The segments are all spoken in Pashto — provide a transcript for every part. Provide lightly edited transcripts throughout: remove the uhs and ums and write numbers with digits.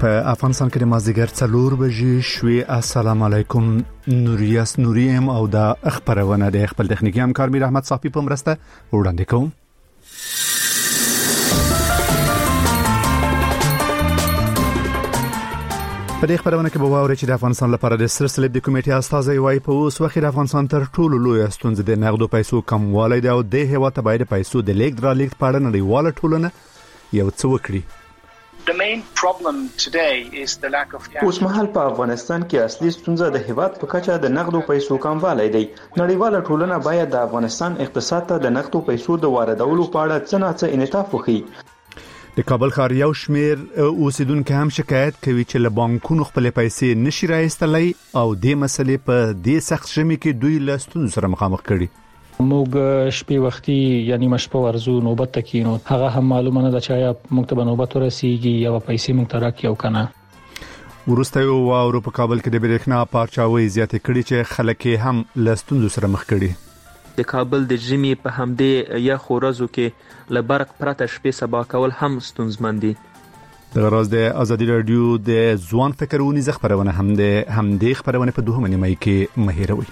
په افغانستان کې د مازدیګر 4 بجې شوي. السلام علیکم. نوریاس نوریم او د خبرونه د خپل تخنیکی همکار میر احمد صافی په مرسته وړاندې کوم. په دې خبرونه کې به واورئ چې د افغانستان لپاره د سرسلیب د کمیټې استازي وايي په اوس وخت د افغانستان تر ټولو لوی ستونزه د نقدو پیسو کموالی دی او د هیواد ته باید پیسو د لیږد را لیږد په اړه نړیواله ټولنه یو څه وکړي. The main problem today is the lack of cash. اوس مهال په افغانستان کې اصلي ستونزه د هیواد په کچه د نقدو پیسو کموالی دی. نړیواله ټولنه باید د افغانستان اقتصاد ته د نقدو پیسو د واردولو په اړه څه نه څه انعطاف وکړي. د کابل ښار یو شمیر اوسیدونکو هم شکایت کوي چې له بانکونو خپل پیسې نشي راایستلای او د مسلې په دې سخت ژمي کې دوی له ستونزو سره مخامخ کړي. موږ شپې وختي یعنی مشپه ورزو نوبت تکینو هغه هم معلومه نه ده چې موږ ته نوبت ورسیږي یا پیسې موږ ته راکې او کنه. ورسته یو واورو په کابل کې د برېښنا پارچاوي زیاتې کړي چې خلک هم له ستونزو سره مخ کړي. د کابل د ژمي په همدې یا خورزو کې له برق پرته شپې سبا کول هم ستونزمن دي. د غراز د ازادي رادیو د ځوان فکرونی خبرونه هم د خبرونه په دوه نیمه کې مهیروي.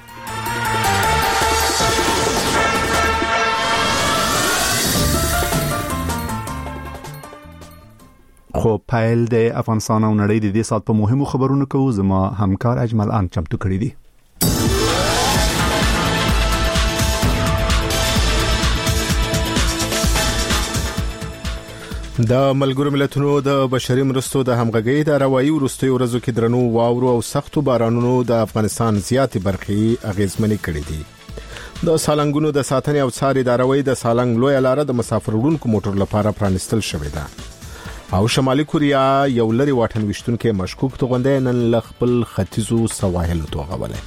خو پایل د افغانستان او نړۍ د دې سات په مهمو خبرونو کې زما همکار اجمل ان چمتو کړی دي. د ملګرو ملتونو د بشري مرستو د همغږۍ د روایي ورستي ورځو کې درنو واورو او سختو بارانونو د افغانستان زیاتې برخې اغیزمنې کړې دي. د سالنګونو د ساتنې او څاري د روایي د سالنګ لوی لاره د مسافر وړونکو موټر لپاره پرانستل شوې ده. او شمالي کوریا یو لري واټن وشتونکو مشکوک توغندې نن ل خپل ختیځو سواحل توغولې.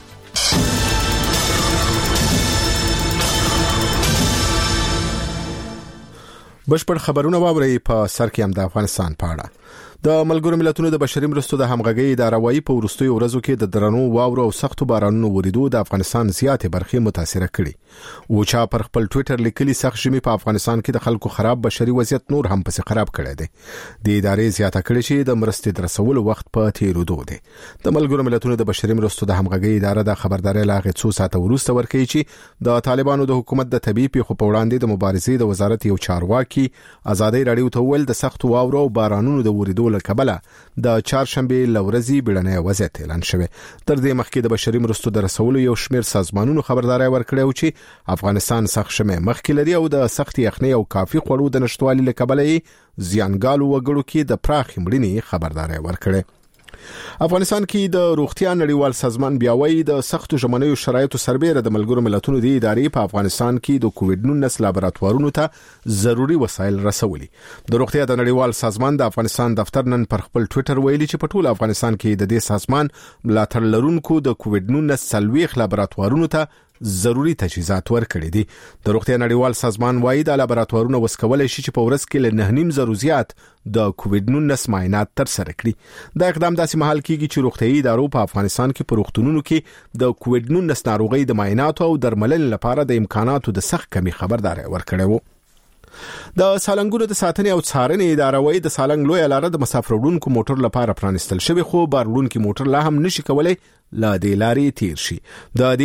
بشپړ خبرونه واوري په سر کې هم د افغانستان په اړه. د ملګرو ملتونو د بشري مرستو د همغږۍ د روایي په ورستیو ورځو کې د درنو واورو او سختو بارانونو وریدو د افغانستان زیاتې برخې متاثر کړي. او چا پر خپل ټوئیټر لیکلي سخت ژمي په افغانستان کې د خلکو خراب بشري وضعیت نور هم پسې خراب کړی دی. د ادارې زیاته کړي چې د مرستې درسولو وخت په تیرودو دی. د ملګرو ملتونو د بشري مرستو د همغږۍ اداره د خبرداري لاغې څو ساعته وروسته ورکړي چې د طالبانو د حکومت د طبيعي پیښو په وړاندې د مبارزې د وزارت یو چارواکي ازادي رادیو ته ویل د سخت واورو او بارانونو د وریدو له کبله د چهارشنبه لورځي بیړنۍ وضعیت اعلان شوه. تر دې مخکې د بشري مرستو د رسولو یو شمیر سازمانونو خبرداري ورکړه چې افغانستان سخت شمه مخکې لري او د سخت یخنۍ او کافي خوړو د نشټوالي له کبله زیانګالو وګړو کې د پراخ مړینې خبرداري ورکړه. افغانستان کې د روغتیا نړیوال سازمان بیاوي د سختو ژمنیو شرایطو سربېره د ملګرو ملتونو د ادارې په افغانستان کې د کووډ-19 لابراتوارونو ته ضروري وسایل رسولي. د روغتیا د نړیوال سازمان د افغانستان دفتر نن پر خپل ټوئیټر ویلي چې په ټول افغانستان کې د دې سازمان ملاتړ لرونکو د کووډ-19 سلويخ لابراتوارونو ته ضروري تجهیزات ورکړي دي. د روغتیا نړیوال سازمان وايي د لابراتوارونو وسکولای شي چې په ورځ کې له 9.5 زیات د کووډ-19 معاینات تر سره کړي. دا اقدام داسې مهال کېږي چې روغتيایي ادارو په افغانستان کې په روغتونونو کې د کووډ-19 ناروغي د معایناتو او درملنې لپاره د امکاناتو د سخت کمی خبرداري ورکړي وو. د سالنګونو د ساتنې او څارنې اداره وايي د سالنګ لوی لاره د مسافر وړونکو موټر لپاره پرانستل شوی خو بار وړونکو موټر لا هم نشي کولای لا د لارې تیر شي. د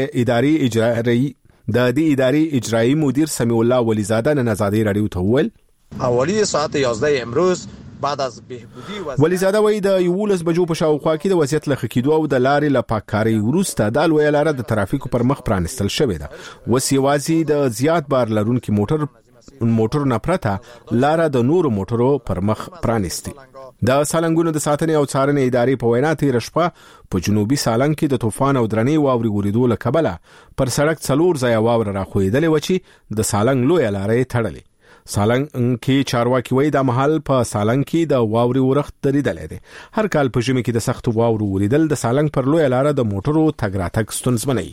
دې ادارې اجرایی مدیر سمیع الله ولیزاده نن ازادي رادیو ته ویل حوالی ساعت 11 امروز بعد از بهبودی ولیزاده وای د 11 بجو په شاوخوا کې د وضعیت لخوا کېدو او د لارې لپاکاري وروسته د لوی لاره د ترافیکو پر مخ پرانستل شوی ده. وسیوازي د زیات بار لرونکو موټر نه پرته لاره د نورو موټرو پر مخ پرانستي. د سالنګونو د ساتنې او څارنې ادارې په وینا تیر شپه په جنوبي سالنګ کې د طوفان او درنې واوري وریدو له کبله پر سړک 4 ځای واور راخوېدلې و چې د سالنګ لوی لارې تړلې. سالنګ کې چارواکي وایي د محل په سالنګ کې د واوري ورخت درېدلې دي. هر کال په ژمي کې د سخت واورو وریدل د سالنګ پر لوی لاره د موټرو تګ راتګ ستونزمنوي.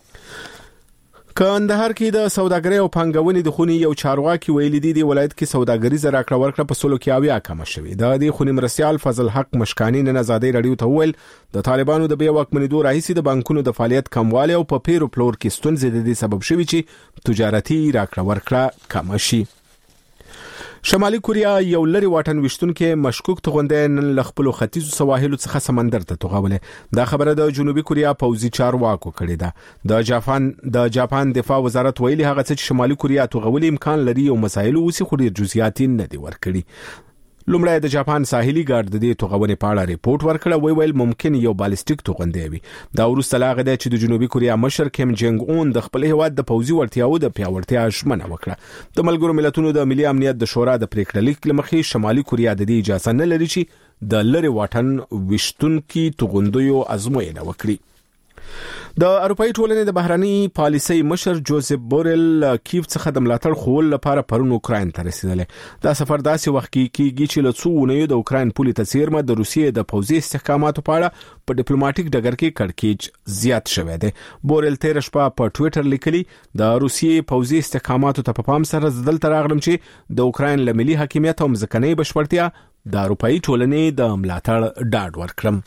کندهار کې د سوداګرۍ او پانګونې د خونی یو چارواکي ویلي دي د ولایت کې سوداګریزه راکړه ورکړه په سلو کې اویا کم شوې. د دې خونی مرسیال فضل حق مشکانی نن ازادي رادیو ته ویل د طالبانو د بیا واکمنېدو راهیسې د بانکونو د فعالیت کموالی او په پیرو پلور کې ستونزې د دې سبب شوي چې تجارتي راکړه ورکړه کم شي. شمالي کوریا یو لري واټن وشتونکو مشکوک توغندې نن ل خپل ختیځو سواحل څخه سمندر ته توغولې. دا خبره د جنوبي کوریا پوځي چارواکو کړې ده. د جاپان دفاع وزارت ویلي هغه چې شمالي کوریا توغولې امکان لري او مسایل اوسې خو ډیر جزئیات نه دي ورکړي. لومړی د جاپان ساحلي ګارد د دې توغونې په اړه ریپورت ورکړ. ویل ممکن یو بالستیک توغندې وي. دا وروسته لاغه ده چې د جنوبي کوریا مشر کیم جنګ اون د خپل هیواد د پوځي وړتیاو د پیاوړتیا ژمنه وکړه. د ملګرو ملتونو د ملي امنیت د شورا د پریکړه لیک لمخې شمالي کوریا د دې اجازه نه لري چې د لری واټن وشتونکو توغندیو ازموینه وکړي. د اروپאי ټولنې د بهراني پالیسۍ مشر جوزف بورل کیف څخه د ملاتړ خول لپاره پرون اوکراین ته رسیدل. دا سفر داسې وخت کې کیږي چې له څو ونیو د اوکراین پولي تصویر د روسیې د پوځي استحکاماتو په اړه په ډیپلوماټیک ډګر کې کړکېچ زیات شوی دی. بورل تیر شپه په ټوئیټر لیکلي د روسیې پوځي استحکاماتو ته په پام سره دلته راغلم چې د اوکراین له ملي حاکمیت او ځمکنۍ بشپړتیا د اروپאי ټولنې د ملاتړ ډاډ ورکړم.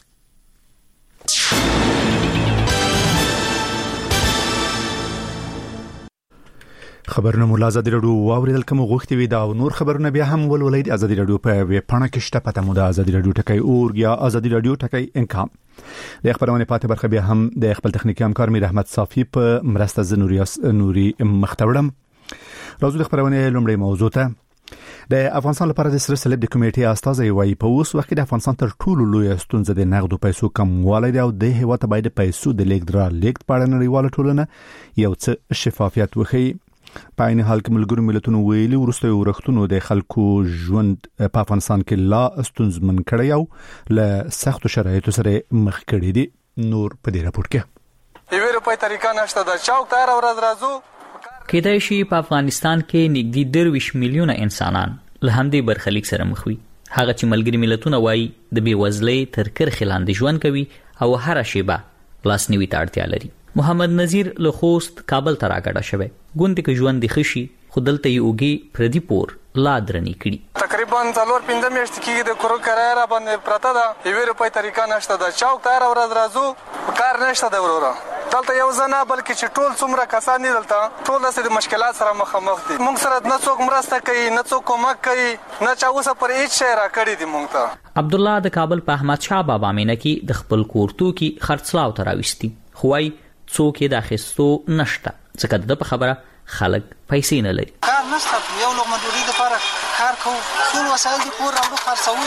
خبرونه مولا ازادي رادیو واوریدل کوم غوښتي وي دا نور خبرونه بیا هم ولولید ازادي رادیو په ویب پاڼه کې شته. پته مو د ازادي رادیو ټکی اور یا ازادي رادیو ټکی انکام. د خبرونه پاتې برخه بیا هم د خپل تخنیکی همکار میر احمد صافی په مرسته نوري مختورم. راځو د خبرونه لومړی موضوع ته. د افغانستان لپاره د سره صلیب د کمیټې استازي وایي په اوس وخت د افغانستان تر ټولو لوی ستونزه د نقدو پیسو کموالی دی او د هیواد باید پیسو د لیږد په اړه نړیواله ټولنه یو څه شفافیت وکړي. په عین حال کې ملګرو ملتونو ویلي وروسته ورښتونو د خلکو ژوند په افغانستان کې لا ستونزمن کړی او له سختو شرایطو سره مخ کړی دي. نور په دې راپور کې یوه روپۍ طریقه نشته د چوک ته هر ورځ راځو. کېدای شي په افغانستان کې نږدې 20 میلیونه انسانان له همدې برخلیک سره مخ وي. هغه چې ملګري ملتونه وایي د بېوزلۍ تر کرښې لاندې ژوند کوي او هر شیبه لاسنیوي ته اړتیا لري. محمد نذیر له خوست کابل ته راګډه شوی. ګوند کې ژوند د خشي خو دلته یې اوږې پردي پور لا درنې کړي. تقریبا 4-5 میاشتې کېږي د کورو کرایه را باندې پرته ده. یوه روپۍ طریقه نشته د چوک ته هر ورځ راځو کار نشته د وروره. دلته یو ځنه بلکې چې ټول څومره کسان دي دلته ټول د مشکلات سره مخامخ دي. موږ سره نه څوک مرسته کوي نه څوک کومک کوي نه چا اوسه پر هیڅ شی را کړی دي. موږ ته عبدالله د کابل په احمد شاه بابا مینه کې د خپل کور توکي خرڅلاو ته راوستي خو وايي څوک یې د اخیستو نشته ځکه د په خبره خلک پیسې نه لري. کار نشته یو لغمه ډوډۍ لپاره کار کوو ټول وسایل دي کور راوړو خرڅوو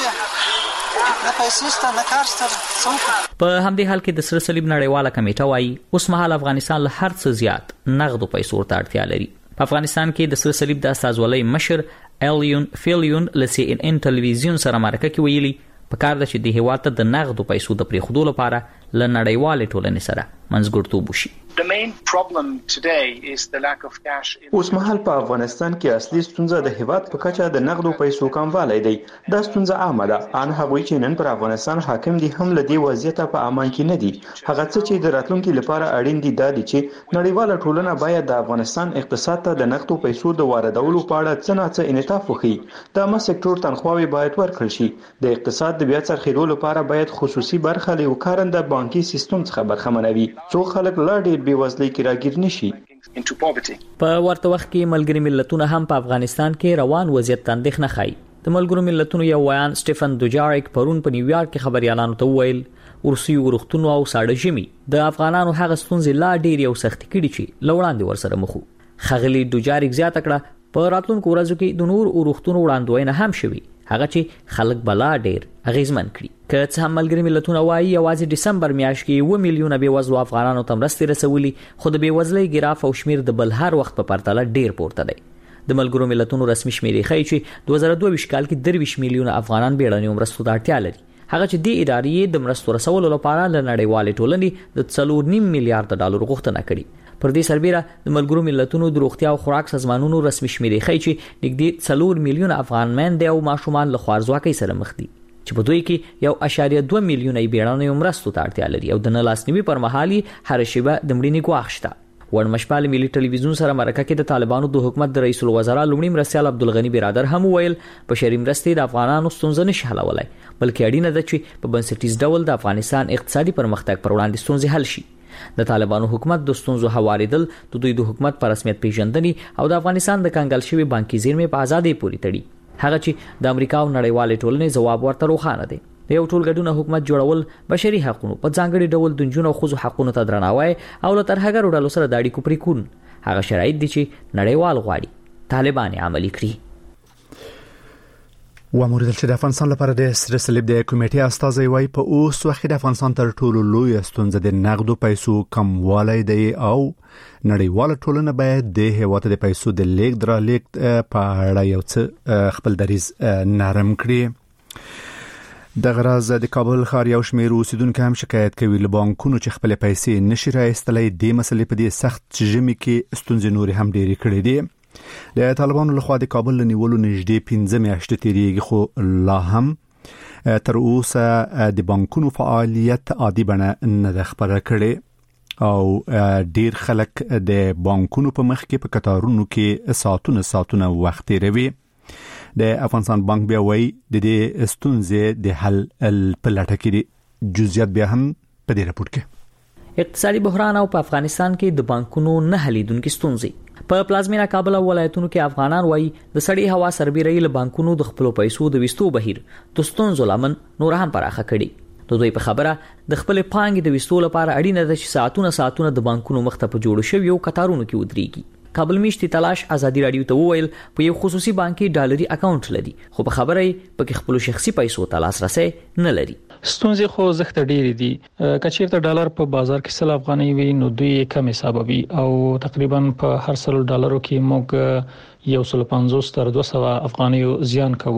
نه پیسې شته نه کار شته څوک. په همدې حال کې د سره صلیب نړیواله کمیټه وایي اوس مهال افغانستان له هر څه زیات نغدو پیسو ته اړتیا لري. په افغانستان کې د سره صلیب د استازولۍ مشر الیون فیلیون له CNN ټلویزیون سره مرکه کې ویلي په کار ده چې د هیواد ته د نغدو پیسو د پریښودو لپاره له نړیوالې ټولنې سره منځګړتوب وشي. The main problem today is the lack of cash. اوس مهال په افغانستان کې اصلي ستونزه د هیواد په کچه د نقدو پیسو کموالی دی. دا ستونزه عامه ده. ان هغوی چې نن پر افغانستان حاکم دي هم له دې وضعیته په امان کې نه دي. هغه څه چې د راتلونکي لپاره اړین دي دا دي چې نړیواله ټولنه باید د افغانستان اقتصاد ته د نقدو پیسو د واردولو په اړه څه نه څه انعطاف وکړي. د عامه سکتور تنخواوې باید ورکړل شي. د اقتصاد د بیا څرخېدو لپاره باید خصوصي برخه له کارنده بانکي سیستم څخه برخمنه وي. څو خلک لا ډېر بېوزلۍ کې راګیر نشي. په ورته وخت کې ملګري ملتونه هم په افغانستان کې روان وضعیت ته اندېښنه ښيي. د ملګرو ملتونو یو ویان سټيفن دوجاریک پرون په نیویارک کې خبريالانو ته وویل ورسي ورختونو او ساړه ژمي د افغانانو هغه ستونزې لا ډېر یو سخت کړي چې لوړاندې ورسره مخ وو. خغلی دوجاریک زیاته کړه په راتلونکو ورځو کې د نور ورختونو وړاندوینه هم شوي هغه چې خلک بلا ډېر اغیزمن کړي. که څه هم ملګري ملتونه وایي یوازې ډسمبر میاشت کې 1 میلیونه بېوزلو افغانانو ته مرستې رسولي خو د بېوزلۍ ګراف او شمیر د بل هر وخت په پرتله ډېر پورته دی. د ملګرو ملتونو رسمي شمیرې ښیي چې 2022 کال کې 23 میلیونه افغانان بیړنیو مرستو ته اړتیا لري. هغه چې د ادارې د مرستو رسولو لپاره له نړیوالې ټولنې د 4.5 میلیارډ ډالر غوښتنه کړې. پر دې سربېره د ملګرو ملتونو د روغتیا او خوراک سازمانونو رسمي شمیرې ښیي چې نږدې 4 میلیونه افغان میندې او ماشومان له خوارځواکۍ سره مخ دي چې په دوی کې 1.2 میلیونه بیړنیو مرستو ته اړتیا لري او د نلاسنیوي پر مهال هر شیبه د مړینې ګواښ شته. ورمشپال ملي ټلویزیون سره مرکه کې د طالبانو د حکومت د رئیس الوزرا لومړي مرستیال عبدالغنی برادر هم ویل بشري مرستې د افغانانو ستونزې نشي حلولای بلکې اړینه ده چې په بنسټیز ډول د افغانستان اقتصادي پرمختګ پر وړاندې ستونزې حل شي. د طالبانو حکومت د ستونزو هواریدل د دوی د حکومت په رسمیت پیژندنې او د افغانستان د کنګل شوی بانکي زیرمې په آزادۍ پورې تړي. هغه چې د امریکا او نړیوال ټولنې جواب ورته روښانه دی. د یو ټولګډونه حکومت جوړول بشري حقوقو په ځانګړي ډول د جنونو او ښځو حقوقو ته درناوی او له ترهګرو ډلو سره د اړیکو پرې کول هغه شرایط دي چې نړیوال غواړي طالبان عملي کړي. واموریدل چې د افغانستان لپاره د سره صلیب د کمیټې استازي وایي په اوس وخت د افغانستان تر ټولو لوی ستونزه د نقدو پیسو کموالی دی او نړیواله ټولنه باید د هیواد د پیسو د لیک درا لیک په اړه یو څه خپل دریز نرم کړي. د غراز د کابل ښار یو شمېر اوسیدونکو هم شکایت کوي له بانکونو چې خپل پیسې نشي راایستلای. د مسلې په دې سخت ژمي کې ستونزې نور هم ډېرې کړې دي. د طالبانو لخوا د کابل نیولو نږدې 15 میاشتې تیریږي خو لا هم تر اوسه د بانکونو فعالیت عادي بڼه نه خبره کړي او ډیر خلک د بانکونو په مخ کې په کتارونو کې ساتونه وخت تیروي. د افغانستان بانک بیا وایي د دې ستونزې د حل په لټه کې دي. جزئیات بیا هم په دې راپور کې. اقتصادي بحران او په افغانستان کې د بانکونو نه حلیدونکو ستونزې. په پلازمینا کابل او ولایتونو کې افغانان وایي د سړې هوا سربېرۍ له بانکونو د خپل پیسو د وستو بهیر د ستونزو لامل نور هم پراخه کړي. د دوی په خبره د خپل پانګې د وستو لپاره اړینه ده چې ساعتونه د بانکونو مخ ته په جوړ شوی یو کتارونو کې ودرېږي. کابل میشتي تلاش ازادي رادیو ته وویل په یو خصوصي بانکي ډالري اکاونټ لري خو په خبره یې په خپل شخصي پیسو ته لاسرسي نه لري. ستونزې خو زخت ډېری دي. کچېرته ډالر په بازار کې 100 افغانۍ وي نو دوی کم حسابوي او تقریبا په هر 100 ډالرو کې موږ 150 تر 200 افغانۍ زیان کوو.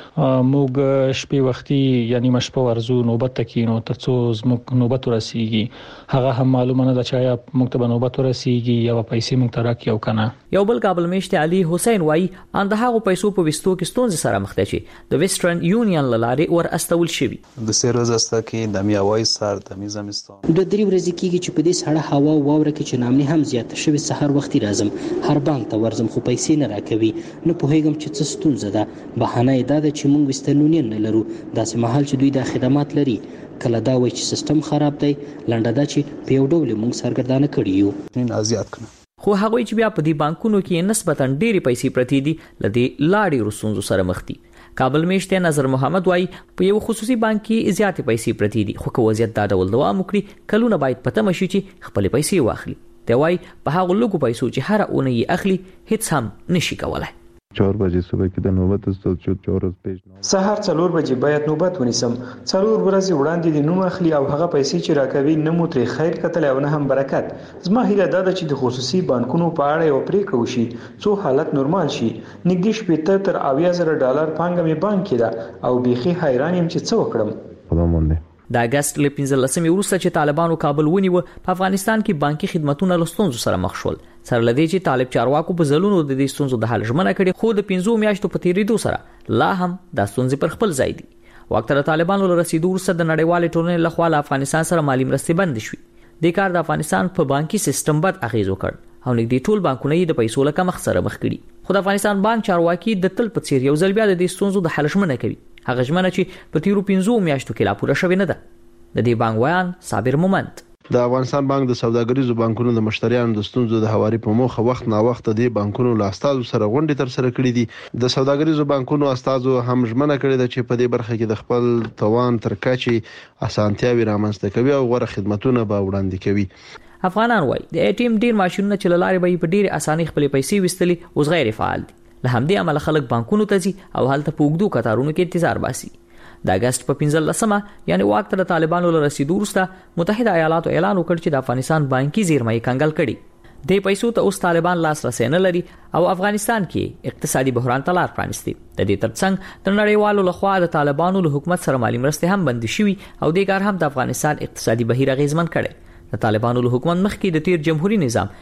موږ شپې وختي یعنی مشپه ورزو نوبت تکینو ترڅو زموږ نوبت ورسیږي. هغه هم معلومه نه ده چې آیا موږ ته نوبت ورسیږي یا پیسې موږ ته راکړي او کنه. یو بل کابل میشته علي حسین وایي اندهغه پیسو په وستو کې ستونزې سره مخ دي د ویسټرن یونین لارې ور استول شوی. د سیروز استا کې د میاوي سار د میزمستان د درې ورځې کېږي چې په دې سړه هوا او واوره کې چې نامني هم زیات شوی. سحر وختي راځم هر بانک ته ورځم خو پیسې نه راکوي. نه پوهیږم چې څه ستونزه ده. بهانه یې دا ده چې موږ وستنونین نه لرو. داسې مهال چې دوی د خدمات لري کله دا وایي چې سیستم خراب دی لنډه دا چې په یو ډول موږ سرګردانه کړی یو نه ازیات کنه. خو هغه چې بیا په دې بانکونو کې نسبتاً ډېری پیسې پرتی دي لدی لاړې رسونزو سره مخ دي. کابل میشته نظر محمد وای په یو خصوصي بانک کې زیات پیسې پرتی دي خو وضعیت دا ډول دوام وکړي کلونه باید پته مشي چې خپل پیسې واخلي. دی وای په هغه لږو پیسو چې هر اونۍ اخلي هیڅ هم نشي کولای. 4 بجې صبح کې د نوبت استاد شو 4 پیج سهار 4 بجې باید نوبت ونیسم. 4 ورځې وړاندې د نوم اخلي او هغه پیسې چې راکوي نه مو ترې خیر کتل او نه هم برکت. زما هیله دا ده چې د خصوصي بانکونو په اړه یو پریکړه وشي څو حالت نورمال شي. نږدې 70 تر 80,000 ډالر پانګه مې بانک کې ده او بيخي حیران یم چې څه وکړم. خدامنده د اگست ل 15 وروسته چې طالبانو کابل ونیو په افغانستان کې بانکي خدماتونه له ستونزو سره مخ شول. سره لدی چې طالب چارواکو په ځلونو د دې ستونزو د حل ژمنه کړې خو د 15 میاشتو په تیریدو سره لا هم د ستونزې پر خپل ځای دي. وخت د طالبانو له رسیدو وروسته د نړیوال ټولنې لخوا له افغانستان سره مالی مرستې بند شوې. د کار د افغانستان په بانکي سیستم بد اغیز وکړ او نږدې ټول بانکونه د پیسو له کمښت سره مخ کړي. خو د افغانستان بانک چارواکي د تل په څیر یو ځل بیا د دې ستونزو د حل ژمنه کوي. هغه ژمنه چې په تیرو 15 میاشتو کې لا پوره شوې نه ده. د دې بانک ویان صابر مومند د افغانستان بانک د سوداګریزو بانکونو د مشتریانو د ستونزو د هواري په موخه وخت نا وخت د بانکونو له استادو سره غونډې تر سره کړې دي. د سوداګریزو بانکونو استادو هم ژمنه کړې ده چې په دې برخه کې د خپل توان تر کچې اسانتیاوي رامنځته کوي او غوړه خدماتونه به وړاندې کوي. افغانان وایي د ATM ډیر ماشینونه چې لارې به په ډیر اساني خپل پیسې وستلي اوس غیر فعال دي. له همدې عمله خلک بانکونو ته ځي او هلته په اوږدو کتارونو کې انتظار باسي. د اگست په 15 یعنی وخت د طالبانو له رسیدو وروسته متحده ایالاتو اعلان وکړ چې د افغانستان بانکي زیرمې کنګل کړي. د پیسو ته اوس طالبان لاسرسي نه لري او افغانستان کې اقتصادي بحران ته لار پرانیستي. د دې ترڅنګ د نړیوالو لخوا د طالبانو له حکومت سره مالی مرستې هم بند شوي او د کار هم د افغانستان اقتصادي بهیر اغیزمن کړي. د طالبانو له حکومت مخکې د تیر جمهوریت نظام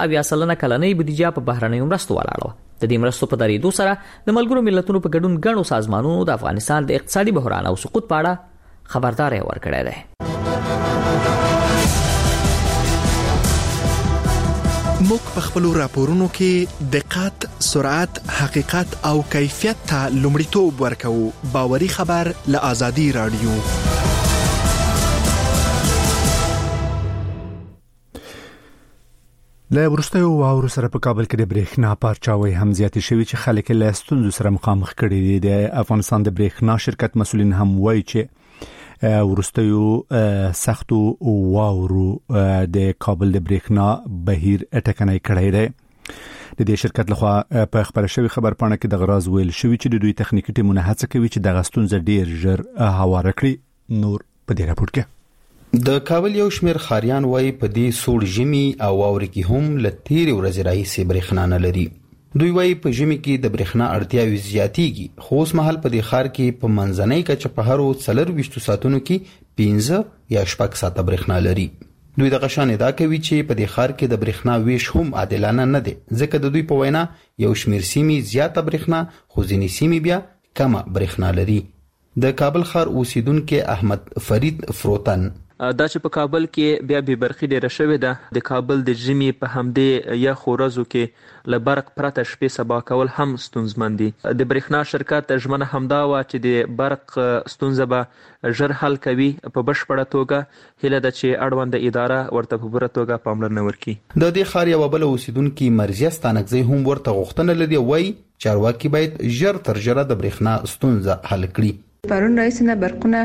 15 کلنۍ بودیجه په بهرنیو مرستو ولاړه. د دې مرستو په درېدو سره د ملګرو ملتونو په ګډون غنو سازمانونو د افغانستان د اقتصادي بحران او سقوط په اړه خبرداري ورکړې ده. موږ په خپل راپورونو کې دقت، سرعت، حقیقت او کیفیت ته لومړیتوب ورکوو. باوري خبر له آزادي رادیو. له ورستیو واورو سره په کابل کې د برېښنا پارچاوي هم زیاتې شوي چې خلک له ستونزو سره مخامخ کړي دي. د افغانستان د برېښنا شرکت مسؤلین هم وایي چې ورستیو سختو واورو د کابل د برېښنا بهیر اټکنای کړی دی. د دې شرکت لخوا په خبره شوی خبر پاڼه کې د غراز ویل شوی چې د دوی تخنیکی ټیمونه هڅه کوي چې د غستونزه ډیر ژر هواره کړي. نور په دې راپور کې د کابل یو شمیر خاریان وای په دې سوړ ژمي او واوري کې هم لتیر ورځ راځي برېښنا نه لري. دوی وای په ژمي کې د برېښنا اړتیاوې زیاتېږي، خو اوس مهال په دې ښار کې په منځنۍ کچه په هر 24 ساعتونو کې 15 یا 6 ساعته برېښنا لري. دوی د غشان ادعا کوي چې په دې ښار کې د برېښنا ویش هم عادلانه نه دی، ځکه د دوی په وینا یو شمیر سیمې زیاته برېښنا خو ځینې سیمې بیا کمه برېښنا لري. د کابل ښار اوسیدونکو احمد فرید فروتن دا چې په کابل کې بیا به برخي ډیره شوې ده. د کابل د ژمي په همدې یا خورزو کې له برق پرته شپې سبا کول هم ستونزمن دي. د برېښنا شرکت ژمنه همدا و چې د برق ستونزه به ژر حل کوي په بشپړه توګه. هله د چې اړوند اداره ورته په پوره توګه پاملرنه وکړي. د دې ښار یو بل اوسیدونکو مرزیه ستانکزی هم ورته غوښتنه لري، وای چارواکي باید ژر تر ژره د برېښنا ستونزه حل کړي. پرون رئیس نه برقونه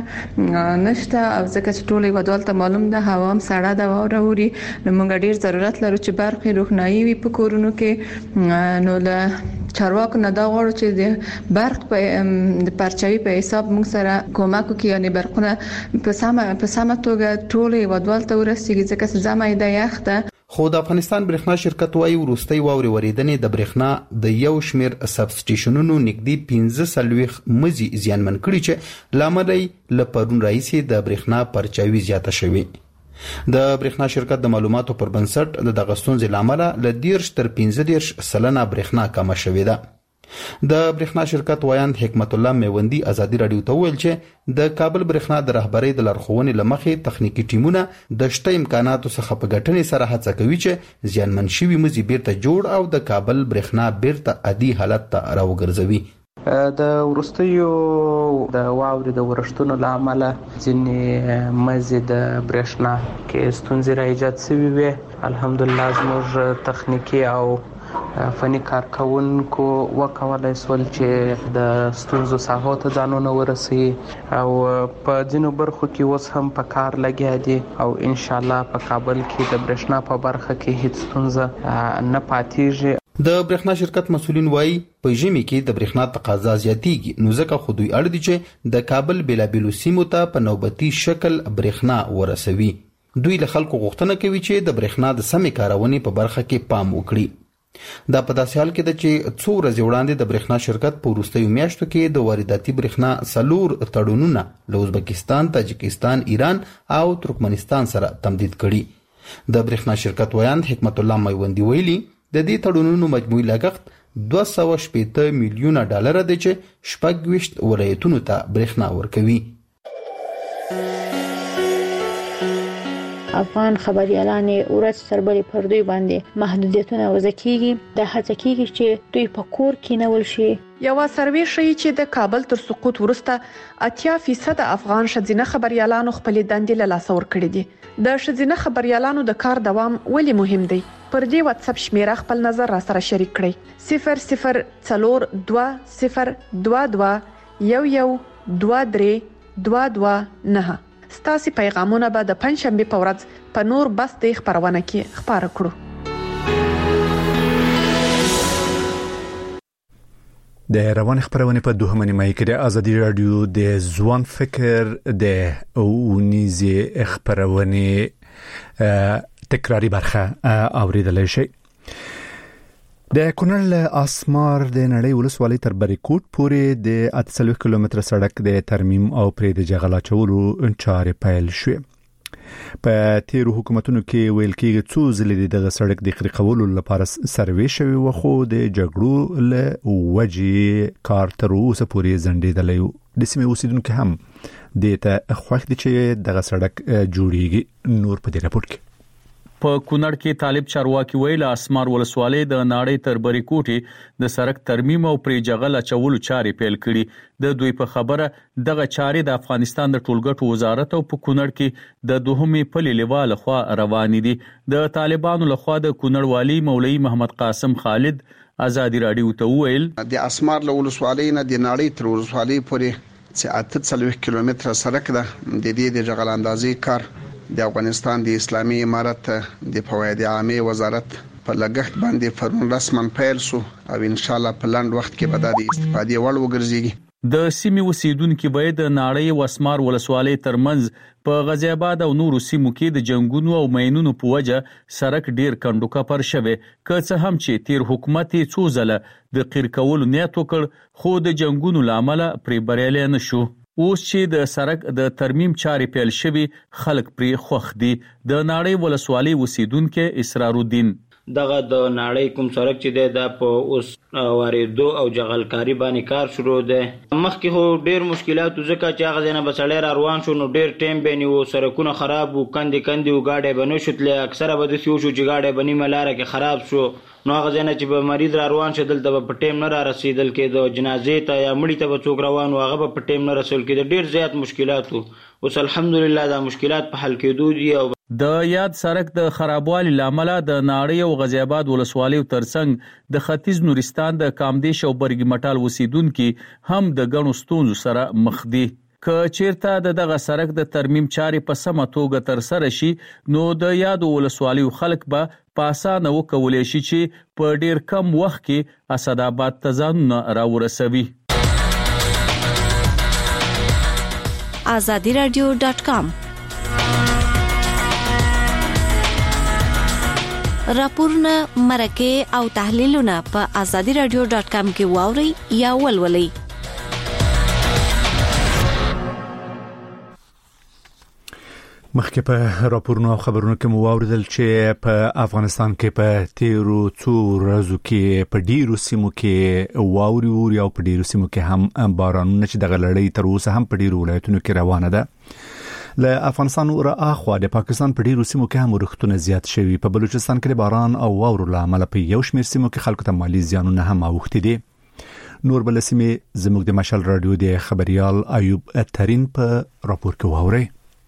نشته او ځکه چې ټول یوادول ته معلوم ده هوا هم سړه ده واوره وري، نو موږ ډیر ضرورت لرو چې برقي روښنايي وي په کورونو کې. نو له چارواکو نه دا غواړو چې د برق په د پرچاوي په حساب موږ سره کومک وکړي، یعنی برقونه په سمه توګه ټول یوادول ته ورسیږي، ځکه چې زمای ده یخ ده. خو د افغانستان برېښنا شرکت وايي وروستي واوري وریدنې د برېښنا د یو شمیر سب سټیشنونو نږدې 15 مزي زیانمن کړي چې لامل یې لپاره رئیسي د برېښنا پرچاوي زیاته شوی. د برېښنا شرکت د معلوماتو پر بنسټ د غستونځ لامل ل 10 تر 15 سلنه برېښنا کم شوې ده. د برېښنا شرکت وایند حکمت الله میوندی ازادي رادیو ته ویل چې د کابل برېښنا د رهبرۍ د لارښوونې لمخې تخنیکی ټیمونه د شته امکاناتو څخه په ګټنې سره هڅه کوي چې زیانمن شوي مزي بیرته جوړ او د کابل برېښنا بیرته عادي حالت ته راوګرځوي. د ورستیو د واوري د ورښتونو لامل ځینې مزي د برېښنا کې ستونزې راځي شوي وي. الحمدلله زموږ تخنیکی او فني کارکونکو وکولای سول چې د ستونزو ساحو ته ځانونه ورسي او په ځینو برخو کې اوس هم په کار لګیا دي او ان شاء الله په کابل کې د برېښنا په برخه کې هیڅ ستونزه نه پاتېږي. د برېښنا شرکت مسؤلین وایي په ژمي کې د برېښنا تقاضا زیاتېږي، نو ځکه خو دوی اړ دي چې د کابل بېلابېلو سیمو ته په نوبتي شکل برېښنا ورسوي. دوی له خلکو غوښتنه کوي چې د برېښنا د سمې کارونې په برخه کې پام وکړي. دا په داسې حال کې ده چې څو ورځې وړاندې د برېښنا شرکت په وروستیو میاشتو کې د وارداتي برېښنا 4 تړونونه له ازبکستان، تاجکستان، ایران او ترکمنستان سره تمدید کړي. د برېښنا شرکت وایند حکمت الله میوندی ویلي د دې تړونونو مجموعي لګښت 280 میلیونه ډالر دی چې 26 ولایتونو ته برېښنا ورکوي. افغان خبريالان ورځ تر بلې پر دوی باندې محدودیتونه وضع کیږي. د هڅه کیږي چې دوی په کور کې نول شي. یو سروې ښیي چې د کابل تر سقوط وروسته 80% افغان ښځینه خبريالانو خپل دندې له لاسه ورکړې دي. د ښځینه خبريالانو د کار دوام ولې مهم دی؟ پر دې واتس اپ شمیره خپل نظر را سره شریک کړئ. 00202211232229. ستاسو پیغامونه به د پنځشنبه په ورځ په نور بس د خبرونه کې خبره کړو. د روان خبرونه په دوهمه نیمه کې د ازادي رادیو د ځوان فکر د اونیزه خبرونه تکراری برخه اوریدل شي. د کونړ اسمار د نړۍ ولسوالۍ تر بریکوټ پورې د 80 کیلومتر سړک د ترمیم او پرې د جغلا چولو چارې پیل شوې. په تیر حکومتونو کې ویل کېږي څو ځلې د سړک د خرقولو لپاره سروې شوی و، خو د جګړو له وجې کار تر اوسه پورې ځنډېدلی و. د سیمې اوسیدونکو هم دې ته خوښ دي چې دغه سړک جوړیږي. نور په دې راپور کې په کونړ کې طالب چارواکي ویل اسمار ولسوالۍ د ناړۍ تر بری کوټي د سړک ترمیم او پرې جغل اچولو چارې پیل کړي د دوی په خبره دغه چارې د افغانستان د ټولګټو وزارت او په کونړ کې د دوهمې پلي لیواله خوا روان دي د طالبانو لخوا د کونړ والی مولوی محمد قاسم خالد ازادي رادیو ته ویل د اسمار ولسوالۍ نه د ناړۍ تر ولسوالۍ پورې چې 8 کیلومتره سړک ده د دې د جغل اندازې کار د افغانستان د اسلامي امارت د فواید عامه وزارت په لګښت باندې پرون رسمن پیل شو او ان شاء الله په لاند وخت کې به د استفادې وړ وګرځي د سیمې اوسیدونکو باید د ناړۍ او اسمار ولسوالۍ ترمنځ په غازی آباد او نورو سیمو کې د جنگونو او مینونو په وجه سړک ډیر کندو کپر شوه که څه هم چې تیر حکومت څو ځله د قیر کولو نیت وکړ خو د جنگونو لامل پرې بریالي نشو اوس چې د سړک د ترمیم چارې پیل شوی خلک پرې خوښ دي د ناړۍ ولسوالۍ اوسیدونکو اسرار الدین دغه د ناړۍ کوم سړک چې د په اوس واردو او جغلکاری باندې کار شروع ده مخکې هو ډیر مشکلات ځکه چې هغه ځنه بسړی روان شو نو ډیر ټیم به نیو سړکونه خراب وو کندې او گاډي بنو شتله اکثره به د سیو شو چې گاډي بنی ملاره کې خراب شو نو هغه ځنه چې به مریض روان شدل د په ټیم نه را رسیدل کې د جنازې ته یا مړی ته به څوک روان او هغه په ټیم نه رسول کې ډیر زیات مشکلات وو اوس الحمدلله دا مشکلات په حل کېدو دي او د یاد سړک د خرابوالي لامل د ناړۍ او غازی آباد ولسوالیو ترڅنګ د ختیځ نورستان د کامدیش او برګی مټال وسیدونکو هم د غنو ستونزو سره مخ دي که چیرته دغه سړک د ترمیم چارې په سمه توګه تر سره شي نو د یاد ولسوالیو خلک به په اسانه وکولای شي چې په ډیر کم وخت کې اسد آباد ته ځان راورسوي azadiradio.com راپورونه مرکه او تحلیلونه په azadiradio.com کې واوري یا ولولئ مخکې په راپورونو او خبرونو کې مو واوریدل چې په افغانستان کې په تیرو څو ورځو کې په ډیرو سیمو کې واوري او په ډیرو سیمو کې هم بارانونه چې د غلړۍ تر اوسه هم په ډیرو ولایتونو کې روانه ده له افغانستان اور اخوا د پاکستان په ډیرو سیمو کې هم ورښتونه زیات شوي په بلوچستان کې باران او واورو لامل په یو شمېر سیمو کې خلکو ته مالی زیانونه هم اوښتي دي نور بل سیمې زموږ د مشال رادیو د خبريال ایوب ترين په راپور کې واوري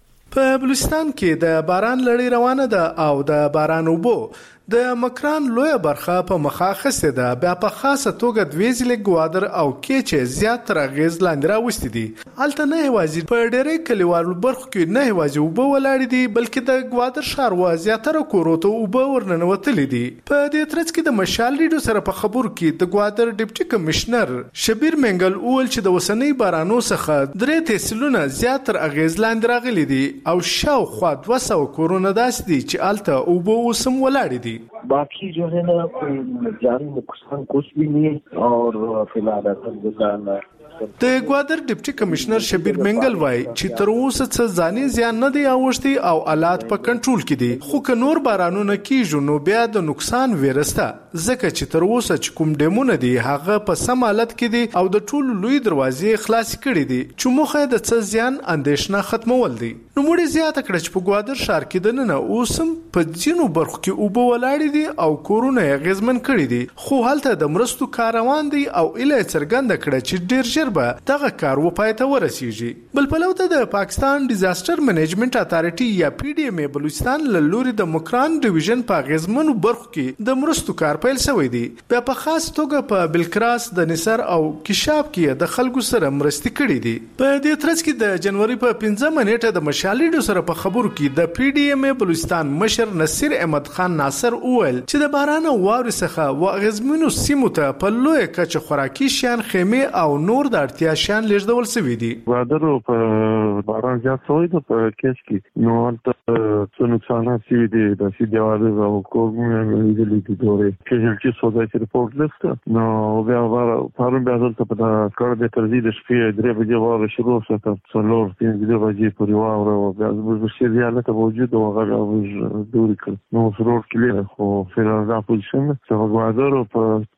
په بلوچستان کې د باران لړۍ روانه ده او د باران اوبو د مکران لوی برخه په مخاخسته ده بیا په خاصه توګه د ویزل ګوادر او کې زیات تر غیز لاندې راوستي دي الته نه هوازي په ډېرې کلیوالو برخو کې نه هوازي وبو ولاړ دي بلکې د ګوادر ښار وازیاتره کوروته وبو ورننوتلې دي په دې ترڅ کې د مشال ریډیو سره په خبرو کې د ګوادر ډیپټي کمشنر شبیر منګل اول چې د وسنۍ بارانو څخه درې تحصیلونه زیات تر غیز لاندې راغلي دي او شاوخوا 200 کورونه داس دي چې الته وبو وسم ولاړ دي बाकी जो है ना जारी नुकसान कुछ भी नहीं है और फिलहाल अल्हम्दुलिल्लाह د ګوادر ډیپټي کمشنر شبیر منګل وای چې تر اوسه څه ځاني زیان نه دی اوښتي او حالات په کنټرول کې دي خو که نور بارانونه کیږي نو بیا د نقصان ویرسته ځکه چې تر اوسه چې کوم ډیمونه دي هغه په سم حالت کې دي او د ټولو لوی دروازې خلاص کړي دي چې موخه د څه زیان اندیشنه ختمول دي نو موږ زیاته کړ چې په ګوادر ښار کې د نن اوسم په ځینو برخو کې اوبه ولاړ دي او کورونه غزمن کړي دي خو هلته د مرستو کاروان دي او اله څرګنده کړه چې ډیر به دغه کار و پای ته ورسیږي بل پلوته د پاکستان ډیزاستر منیجمنت اتارټي یا پی ډی ایم بلوچستان له لوري د مکران ډیویژن په غزمنو برخو کې د مرستو کار پیل شوی دی په خاص توګه په بلکراس د نصر او کشاب کې د خلکو سره مرستې کړې دي په دې ترڅ کې د جنوري په 15 منېټه د مشالې سره په خبرو کې د پی ډی ایم بلوچستان مشر نصیر احمد خان ناصر اول چې د باران او واورې څخه و غزمنو سیمو ته په لوی کچ خوراکي شیان خیمه او نور د اړتیا شیان لیږدول شوي دي بادرو په باران زیات شوی دی په کیس کې نو هلته څه نقصانات شوي دي داسې دیوالونه او کورونه مې لیدلي دي دورې کیژلټي سوسایټي رپورټ لیسته نو بیا پرون بیا دلته په کار د ترځي د شپې 3 بجې واوره شروع شوه تر 4-5 بجې پورې واوره او بیا زموږ شری حالت موجود او هغه موږ دوری کړ نو ضرور کلی خو فعلا دا پوزیشن چې په ګوادر په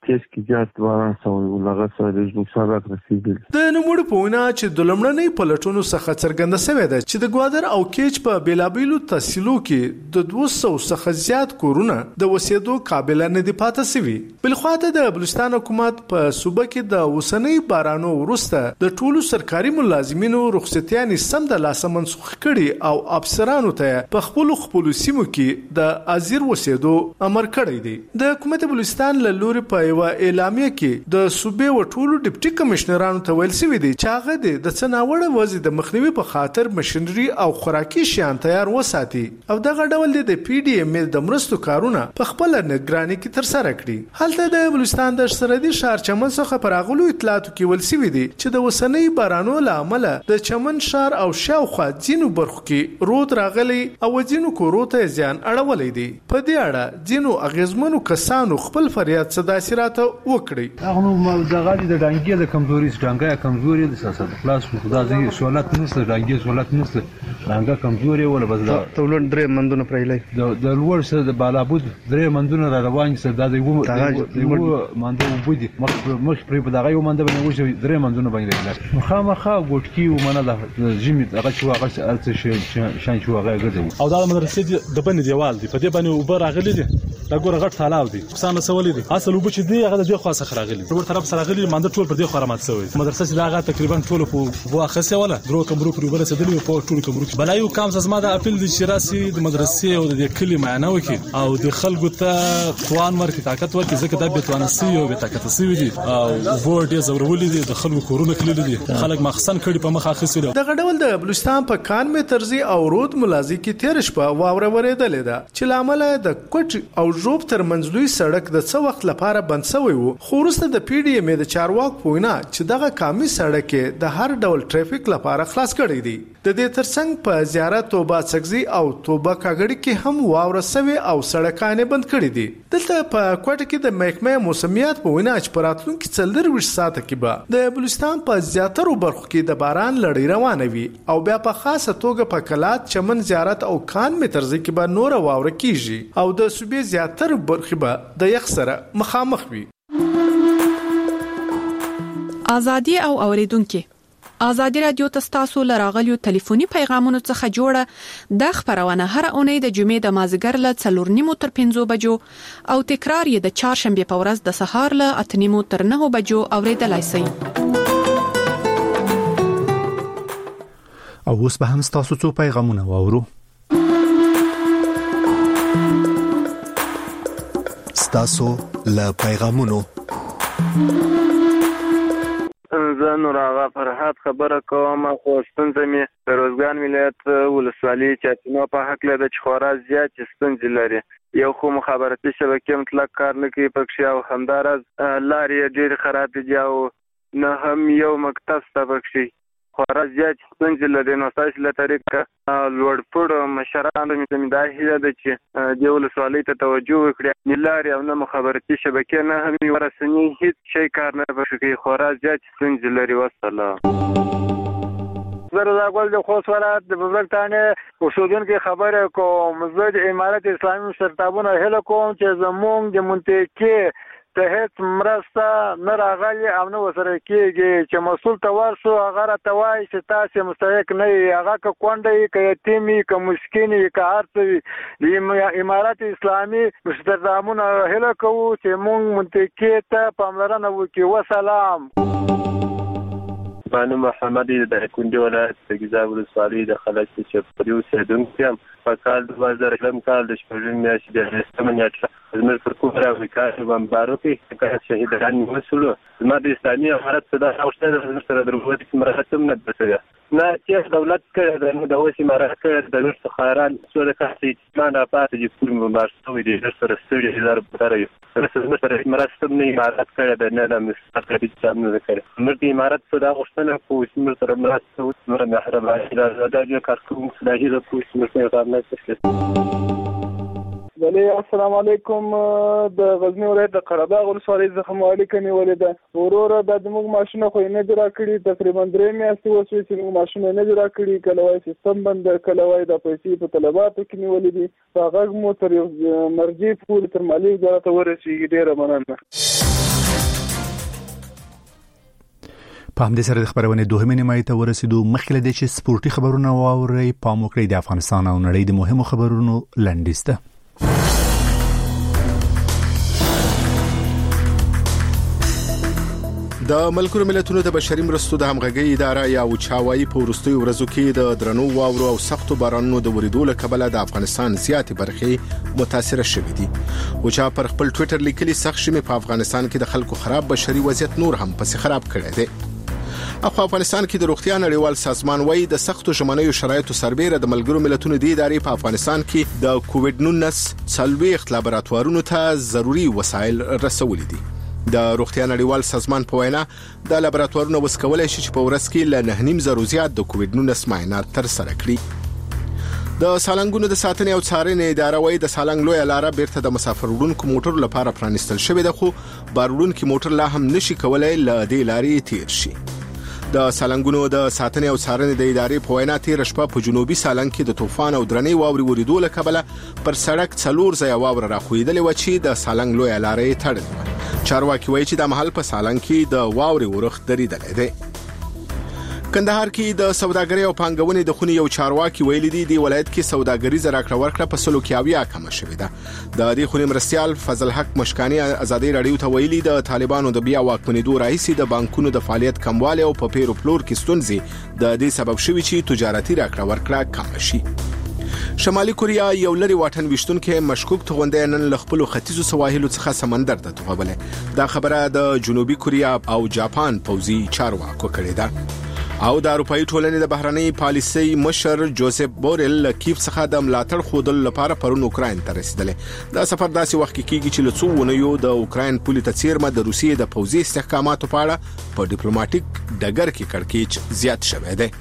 کیس کې زیات باران شوی و لږه سره د نقصانات رسیدل. د نوموړي په وینا چې د لومړنۍ پلټونو څخه څرګنده شوې ده چې د ګوادر او کیچ په بیلابیلو تحصیلو کې د 200 څخه زیات کورونه د وسیدو قابل نه دي پاتې شوي. بلخواته د بلوچستان حکومت په صوبه کې د اوسنۍ بارانو وروسته د ټولو سرکاري ملازمینو رخصتیانې سم د لاسه منسوخ کړي او افسرانو ته په خپل سیمو کې د ازیر وسیدو امر کړی دی. د حکومت بلوچستان له لوري په یو اعلامیه کې د صوبې و ټولو ډیپټي کمشنرانو ته ویل شوی دی چې هغه د څناوړه وضع د مخنیوي په خاطر مشنري او خوراکي شیان تیار وساتي او دغه ډول د پی ډی ام د مرستو کارونه په خپل نگراني کې تر سره کړي. هلته د بلوچستان د سرحدي ښار چمن څخه پراغلو اطلاعاتو کې ویل شوی دی چې د وسنۍ بارانو له امله د چمن ښار او شاوخوا ځینو برخو کې رود راغلی او ځینو کورو ته زیان اړولی دی. په دې اړه ځینو اغیزمنو کسانو خپل فریاد صداسراته وکړي. هغه نو دغه د ډانګي د کمزوري ډانګي کمزوري د سیاست خلاص خدا زی سوالات نشته ډانګي سوالات نشته ډانګا کمزوري ولا بس دا تولون درې مندونه پرېلای د لور سره د بالابود درې مندونه را روان سره د یو منده وبدي مخ پرې په دغه یو منده باندې وشي درې مندونه باندې مخامخه ګوټکی و منه د جیمی هغه شو هغه ارڅ شان شو هغه ګرځي او دا مدرسې د بنې دیوال دی په دې باندې اوبه راغلي دي دا ګوره غټ تالاو دی څنګه سوالي دي اصل اوبه چې دی هغه د دې خاصه خراغلي ور طرف سره غلي مانده ټول پر دې خرامات شوی مدرسې چې دا تقریبا ټول په بو اخسه ولا درو کمرو پر وبله سدلی په ټول کمرو بلایو کام زما د اپیل د شراسي د مدرسې او د کلی معنا وکي او د خلکو ته توان ورکړي طاقت ورکړي ځکه دا به توانسي او به طاقت سي دي او ورډ یې زورولې دي د خلکو کورونه کړل دي خلک مخسن کړي په مخ اخیسي دغه ډول د بلوچستان په کان می ترزي او رود ملازي کې تیر شپه واوره ورېدلې ده چې لامل د کوټ او ژوب ترمنځ لوی سړک د څو وخت لپاره بند شوی وو. خو وروسته د پی ډی ام د چارواک پوینا چې دغه کامي سړک د هر ډول ټریفیک لپاره خلاص کړی دی. د دې ترڅنګ په زیارت توبه سګزي او توبه کاګړي کې هم واوره سوي او سړکانه بند کړی دي. دلته په کوټ کې د محکمه موسمیات په وینا چې پراتلونکو 24 ساعته کې به د بلوچستان په زیاترو برخو کې د باران لړۍ روانه وي او بیا په خاصه توګه په کلات چمن زیارت او کان می ترځي کې به نور واوره کیږي او د صوبې زیاترو برخې به د یخ سره مخامخ وي. ازادي او اوریدونکو ازادي رادیو تاسو لراغلیو ټلیفوني پیغامونو څخه جوړه د خبرونه هر اونۍ د جمعې د مازیګر له 4:30 تر 5 بجو او تکرار یې د چهارشنبه په ورځ د سهار له 8:30 تر 9 بجو اوریدلای شئ. او اوس به هم تاسو څو پیغامونه واورو. تاسو له پیغامونو زه نور هغه فرحات خبره کوم خو ستونزه مې د روزګان ولایت ولسوالۍ چاپینو په حق لري چې خورا زیات ستونزې لري. یو خو مخابراتي شبکې مطلق کار نه کوي پکښې او همداراز لارې ډېرې خراب دي او نه هم یو مکتب شته پکښې خورا زیات ستونزې لري. نو ستاسو له طریقه لوړپوړو مشرانو مې دا هیله ده چې د ولسوالۍ ته توجه وکړي نه لارې او نه مخابراتي شبکې نه هم ورسني هیڅ شی کار نه کوي خورا زیات ستونزې لري. والسلام. زه رضا ګل د خوست ولایت د ببرکتانې اوسیدونکو خبره کوم. زه د امارت اسلامي مشرتابونو هیله کوم چې زموږ د منطقې ته هیڅ مرسته نه راغلي او نه ورسره کېږي چې مسؤل ته ورسو هغه راته وایي چې تاسې مستحق نه یې هغه که کونډه یې که یتیم یې که مسکین یې که هر څه وي د امارت اسلامي مشرتابونو هیله کوو چې موږ منطقې ته پاملرنه وکړي. وسلام. بانو محمد د کندي ولایت د ګیزاب ولسوالۍ د خلک چې په یو اوسېدونکی یم په کال 2000 کال د شپږمې میاشتې د 8 نیټه زموږ پر کومه امریکا بمبارو کې چې شهیدان وشولو زما د اسلامي امارت صدا اوسته د سره دروغ کې مرحله نه ده نه چې دولت کې د اوس امارت کې د نور خیران څو د کاسې ما نه پاتې چې کوم مبارزه دي د سره ستړي هزار بتره سره سره مرسته نه امارت کې د نه مستقبل چې نه کړي نور د امارت صدا اوسته په اسمر سره مرسته نور مهرباني دا د کارکوم صلاحي د پولیس مرسته نه کوي. بله السلام علیکم. د غزنی ولایت د قرهباغ ولسوالۍ څخه مو اړیکه نیولې ده. وروره دا زموږ ماشونه خو یې نه دي راکړي تقریبا 3 میاشتې وشوې چې موږ ماشونه یې نه دي راکړي. کله وایي سیستم بند ده کله وایي دا پیسې په طلباتو کې نیولې دي. په غږ مو تر یو مرجع پورې تر مالیې وزارت ورسېږي. ډېره مننه. په همدې سره د خبرونې دوهمه نیمه ته ورسېدو. مخکې له دې چې سپورتي خبرونه واورئ، پام وکړئ د افغانستان او نړۍ د مهمو خبرونو لنډیز ته. د ملګرو ملتونو د بشري مرستو د همغږي اداره یا وچاوي په وروستیو ورځو کې د درنو واورو او سختو بارانونو د وریدو له کبله د افغانستان زیاتې برخې متاثر شوې دي. وچا پر خپل ټوئیټر لیکلي سخت شمه په افغانستان کې د خلکو خراب بشري وضعیت نور هم پس خراب کړی دی. افغانستان کې د روغتیا نړیوال سازمان وايي د سختو ژمنیو شرایطو سربېره د ملګرو ملتونو د ادارې په افغانستان کې د کووډ 19 څلويخت لابراتوارونو ته ضروري وسایل رسولي دي. د روغتیا نړیوال سازمان په وینا د لابراتوارونو وسکولای شي چې په ورځ کې ل 9.5 زیات د کووډ 19 معاینات تر سره کړي. د سالنګونو د ساتنې او څارنې اداره وايي د سالنګ لوی لاره بیرته د مسافر وړونکو موټر لپاره پرانستل شوې ده، خو بار وړونکو موټر لا هم نشي کولای ل دې لارې تیر شي. د سالنګونو د ساتنې او څارنې د ادارې په وینا تیر شپه په جنوبي سالنګ کې د طوفان او درنې واوري وریدو له کبله پر سړک 4 ځای واوره راخویدلې و چې د سالنګ لوی لارې تړلې. چارواکي وایي چې د محل په سالنګ کې د واوري ورخ درېدلې ده. کندهار کې د سوداګرۍ او پانګونې د خونې یو چارواکي ویلي دي د ولایت کې سوداګریزه راکړه ورکړه په 100 کم شوې ده. د دې خونې مرستيال فضل حق مشکانی ازادي رادیو ته ویلي د طالبانو د بیا واکمنېدو راهیسې د بانکونو د فعالیت کمواله او په پیرو پلور کې ستونزې د دې سبب شوي چې تجارتي راکړه ورکړه کم شي. شمالي کوریا یو لري واټن وشتونکو مشکوک توغندې نن ل خپل ختیځو سواحلو څخه سمندر ته توغبله. دا خبره د جنوبي کوریا او جاپان پوځي چارواکو کړې ده. او د اروپאי ټولنې د بهرنۍ پالیسۍ مشر جوزف بورل کیف څخه د ملاتړ خودل لپاره پرون اوکراین ته رسیدل. دا سفر داسې وخت کې کیږي چې لڅونه یو د اوکراین پولیس تیرمه د روسیې د پوځي استحکاماتو په اړه په ډیپلوماټیک ډګر کې کړکېچ زیات شوی دی.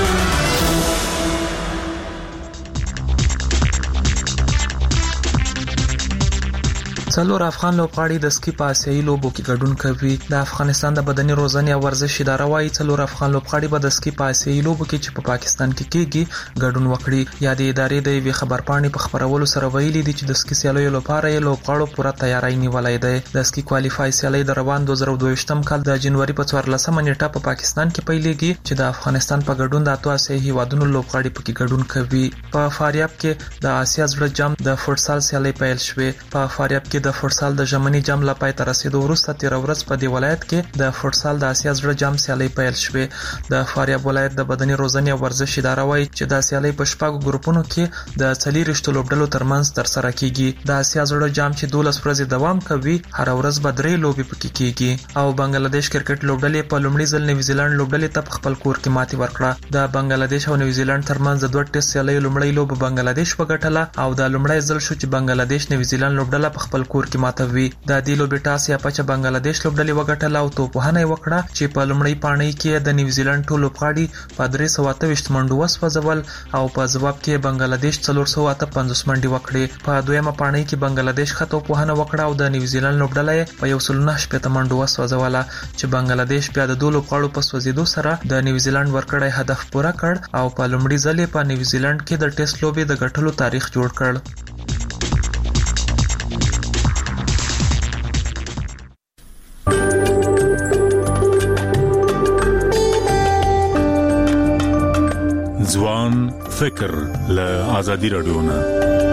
څلور افغان لوبغاړي د سکی په آسیایي لوبو کې ګډون کوي. د افغانستان د بدني روزنې او ورزش اداره وايي څلور افغان لوبغاړي به د سکی په آسیایي لوبو کې چې په پاکستان کې کېږي ګډون وکړي. یا د ادارې د یوې خبرپاڼې په خبرولو سره ویلي دي چې د سکی سیالیو لپاره یې لوبغاړو پوره تیاری نیولې ده. د سکی کوالیفای سیالي د روان 2022 کال د جنوري په 14 نیټه په پاکستان کې پیلېږي چې د افغانستان په ګډون د اتو آسیایي هیوادونو لوبغاړي پکې ګډون کوي. په فاریاب کې د آسیا زړه جام د فوټسال سیالي پیل شوه. په فاریاب کې د فوټسال د ژمنی جام لا پای ته رسیدو وروسته 13 ورځ په دی ولایت کې د فوټسال د آسیا زړه جام سیالي پیل شوه. د فاریاب ولایت د بدني روزنې او ورزش اداره وايي چې د سیالي په شپږ ګروپونو کې د 40 لوبډلو ترمنځ تر سره کیږي. د آسیا زړه جام چې 12 ورځې دوام کوي هر ورځ به 3 لوبې پکې کیږي. او بنگلاديش کرکټ لوبډلې په لومړي ځل نیوزیلند لوبډلې ته خپل کور کې ماتې ورکړه. د بنگلاديش او نیوزیلند ترمنځ د 2 ټیسټ سیالي لومړی لوب بنگلاديش وګټله او د لومړی ځل شو چې بنگلاديش نیوزیلند لوبډله په خپل کور کې ماتوي. د دې لوبې ټاس یا پچ بنگلاديش لوبډلې وګټله او توپوهنه وکړه چې په لومړی پاڼۍ کې د نیوزیلند ټول لوبغاړي په 328 منډو وسوځول او په جواب کې بنگلاديش 458 منډي وکړي. په دویمه پاڼۍ کې بنگلاديش خطو توپوهنه وکړه او د نیوزیلند لوبډلې په 119 منډو وسوځول چې بنگلاديش بیا د دوه لوبغاړو په سوځیدو سره د نیوزیلند ورکړی هدف پوره کړ او په لومړي ځل په نیوزیلند کې د ټیسټ لوبې د ګټلو تاریخ جوړ کړ. ځوان فکر له آزادي رادیو نه.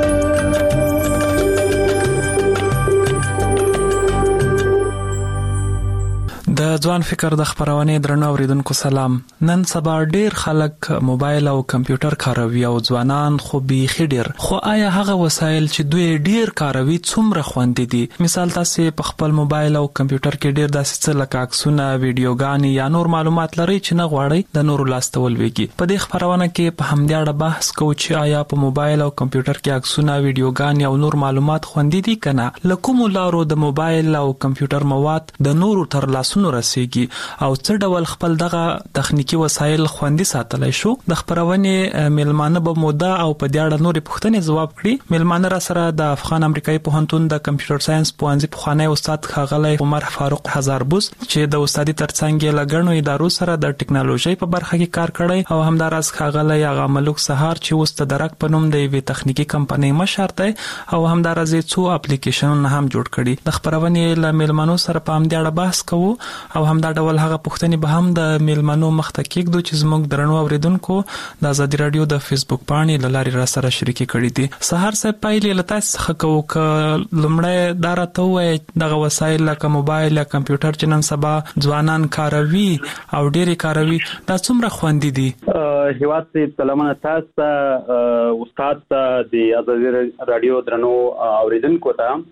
د ځوان فکر د خبرونه درنو اوریدونکو سلام. نن سبا ډیر خلک موبایل او کمپیوټر کاروي او ځوانان خو به ډیر خو آیا هغه وسایل چې دوی ډیر کاروي څومره خوندې دي؟ مثال تاسو په خپل موبایل او کمپیوټر کې ډیر داسې څه لکه عکسونه، ویډیوګانې یا نور معلومات لري چې نه غواړي د نورو لاستول ویږي. په دې خبرونه کې په همدې اړه بحث کوو چې آیا په موبایل او کمپیوټر کې عکسونه، ویډیوګانې او نور معلومات خوندې دي کنه؟ لکه مولارو د موبایل او کمپیوټر مواد د نورو تر لاسونو رسیږي او څه ډول خپل دغه تخنیکی وسایل خوندي ساتلای شو. د خبرونه ملمانه به موده او په دې اړه نورې پوښتنې ځواب کړي. ملمانه را سره د افغان امریکایي پوهنتون د کمپیوټر ساينس پوهنځي پخوانی استاد ښاغلی عمر فاروق هزاربوز چې د استادي ترڅنګ لګڼو ادارو سره د ټکنالوژي په برخه کې کار کړی او همدارس ښاغلی هغه ملک سهار چې اوس د درک په نوم د یوې تخنیکی کمپنۍ مشر دی او همدارس څو اپلیکیشنونه هم جوړ کړي. د خبرونه له ملمانو سره په همدې اړه بحث کوو او همدا ډول هغه پوښتنې به هم د میلمنو مخته کېږدو چې زموږ درنو اوریدونکو د ازادي رادیو د فیسبوک باندې له لارې را سره شریکې کړې دي. سهار صاحب پایلې له تاسو څخه کوو ک لمړی دا راته ووایي دغه وسایل لکه موبایل یا کمپیوټر چې نن سبا ځوانان کاروي او ډېرې کاروي دا څومره خوندي دي؟ هیواد صاحب سلامونه تاسو ته استاد د ازادي رادیو درنو اوریدونکو ته